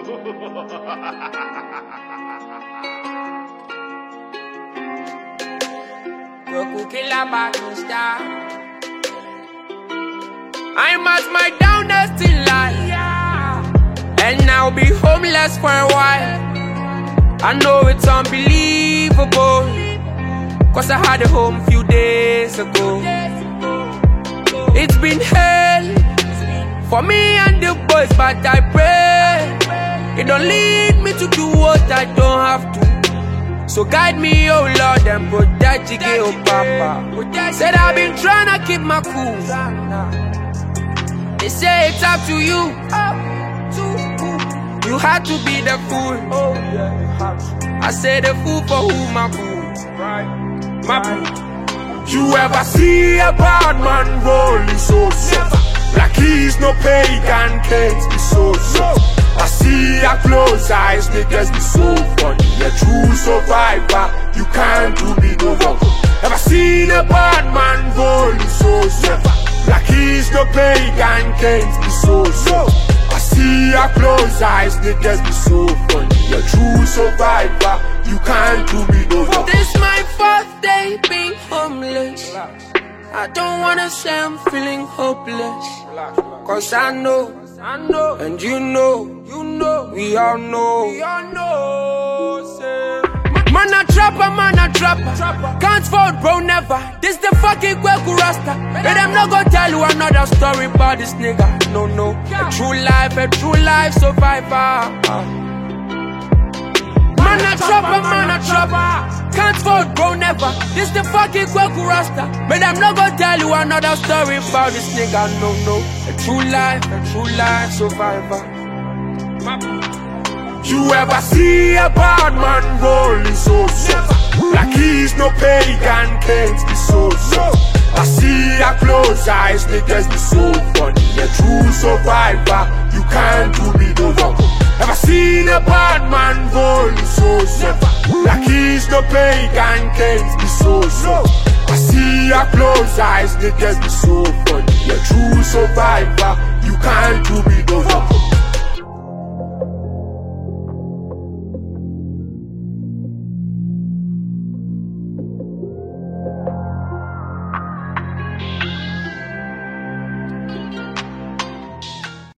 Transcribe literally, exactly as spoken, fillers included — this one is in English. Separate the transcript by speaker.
Speaker 1: Roku killer battle star. I'm at my downest in life, and I'll be homeless for a while. I know it's unbelievable, cause I had a home few days ago. It's been hell for me and the boys, but I pray it don't lead me to do what I don't have to. So guide me, oh Lord, and protect the gay, oh Papa. Said I've been trying to keep my cool. They say it's up to you. You had to be the fool. I say the fool for who my fool. My fool.
Speaker 2: You ever see a bad man rolling so soft? Like he's no pagan, can't be so soft. I see your close eyes, niggas be so funny. A true survivor, you can't do me no wrong. Ever seen a bad man rolling so soft? Like he's no pagan, can't be so soft. I see your close eyes, niggas be so funny. A true survivor, you can't do me no wrong.
Speaker 1: This my fourth day being homeless. I don't wanna say I'm feeling hopeless, cause I know, I know, and you know, you know, we all know, we all know, say. Man a trapper, man a trapper, can't fall bro never. This the fucking Kweku Rasta, and I'm not gonna tell you another story about this nigga. No, no, a true life, a true life survivor. Man a trapper, man a trapper, can't fall bro never. This the fucking Kweku Rasta, but I'm not gonna tell you another story about this nigga. No, no, a true life, a true life survivor.
Speaker 2: You ever see a bad man rolling so soft? Like he's no pagan, can't be so soft. I see your close eyes, niggas be so funny. A true survivor, you can't do me no wrong. Ever seen a bad man rolling so soft? Like he's no pagan, can't be so soft. I see your close eyes, niggas be so funny. A true survivor, you can't do me no wrong.